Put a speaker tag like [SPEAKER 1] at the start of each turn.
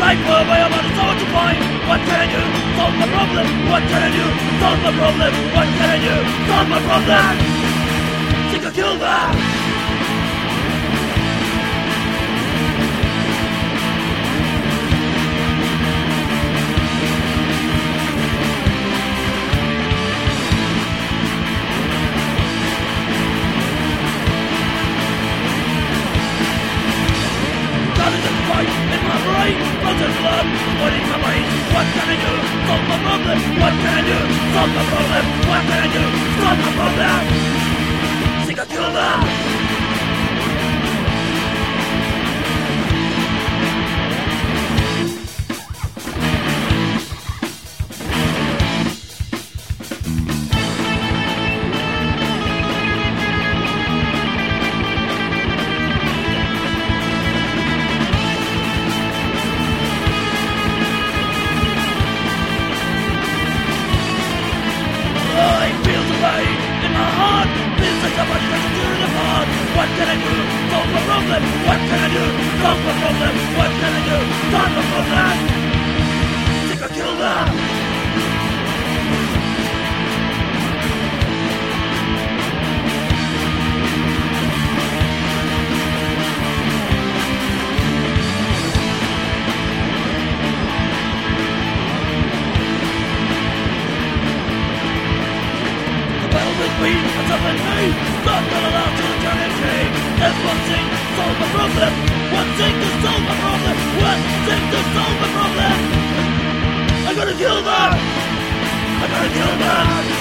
[SPEAKER 1] for my own body, so to find. What can I do? Solve my problem. What can I do? Solve my problem. What can I do? Solve my problem. Think I'll kill them. In my brain, frozen blood, flooding my brain. What can I do? Solve my problem. What can I do? Solve my problem. What can I do? Solve my problem. Think I'll kill them. What can I do? Solve my problem. What can I do? Solve my problem. What can I do? Solve my problem. Think I'll kill them. The battle with me, it's up in me. Not gonna allow to eternity. There's one thing, solve my problem. One thing to solve my problem. One thing to solve my problem. I'm gonna kill them. I'm gonna kill them.